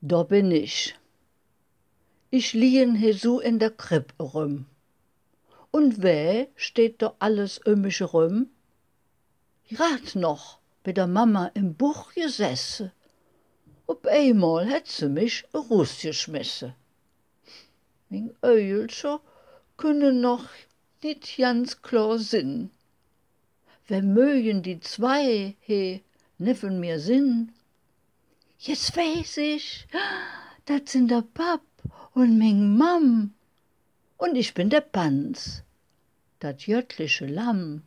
Da bin ich. Ich liegen he so in der Krippe rum. Und wer steht da alles mich rum? Grad noch bei der Mama im Buch gesessen. Op einmal hat sie mich rausgeschmissen. Mein Öilscher können noch nicht ganz klar sinn. Wer mögen die zwei he neben mir sinn? Jetzt weiß ich, dat sind der Pap und mein Mam. Und ich bin der Panz, dat jöttliche Lamm.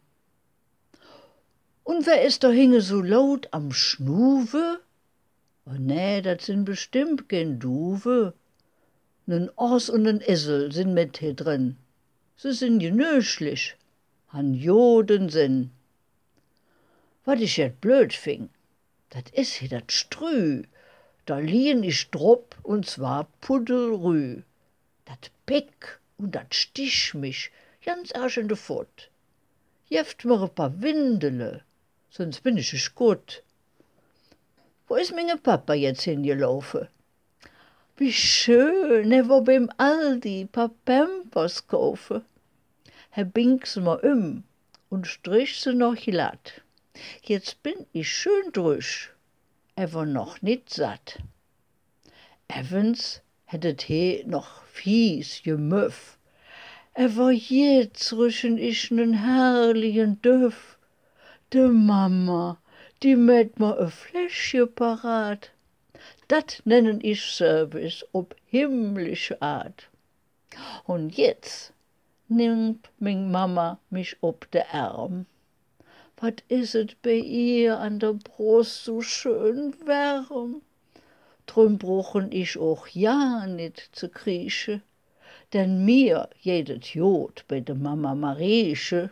Und wer ist da hinge so laut am Schnuwe? Oh nee, dat sind bestimmt kein Duwe. Nen Os und nen Esel sind mit hier drin. Sie sind genöschlich, han Joden Sinn. Wat ich jet blöd fing, dat is hier dat Strü. Da liehen ich drop und zwar pudelrü. Dat Pick und dat stich mich ganz arsch in de Fott. Jeft mir ein paar Windele, sonst bin ich gut. Wo ist meine Papa jetzt hingelaufen? Wie schön, er war beim Aldi paar Pampers kaufen. Er bink sie mir und strich sie noch glatt. Jetzt bin ich schön drüsch, er war noch nicht satt. Evans hättet he noch fies gemüff. Er war jetzt rüschen ich nen herrlichen Düff. De Mama, die mäht mir e Fläschchen parat. Dat nennen ich Service ob himmlische Art. Und jetzt nimmt min Mama mich ob de Arm. Wat is et bei ihr an der Brust so schön warm? Drum bruchen ich auch ja nit zu krieche, denn mir jedet Jod bei de Mama Marieche.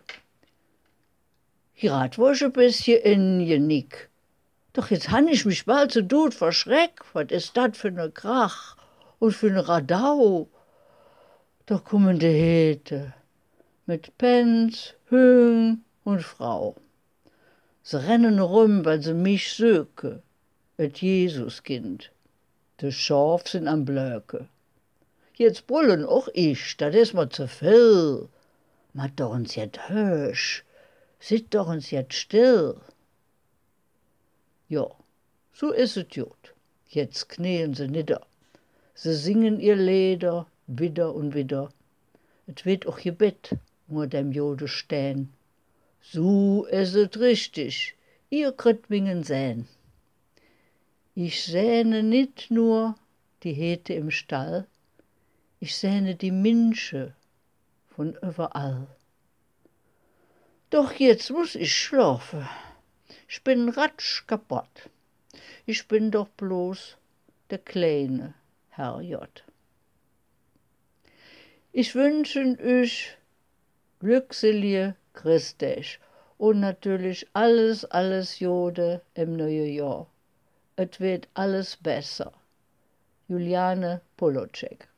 Grad war ich ein bisschen ingenick. Doch jetzt han ich mich bald so tut verschreck. Was ist dat für ne Krach und für ne Radau? Da kommen die Hete mit Pens, Hüng und Frau. Sie rennen rum, weil sie mich söke, et Jesuskind. De Schaf sind am Blöke. Jetzt brüllen auch ich, dat is mir zu viel. Mat doch uns jet hösch, sit doch uns jet still. Ja, so is het jut. Jetzt knien sie nieder. Sie singen ihr Lieder wieder und wieder. Et wird auch Gebet nur dem Jode stehn. So is het richtig, ihr könnt mingen sehn. Ich sähne nicht nur die Hete im Stall, ich sähne die Minsche von überall. Doch jetzt muss ich schlafen. Ich bin ratsch kaputt. Ich bin doch bloß der kleine Herr J. Ich wünsche euch glückselige Christech und natürlich alles Jode im neuen Jahr. Es wird alles besser. Juliane Polocek.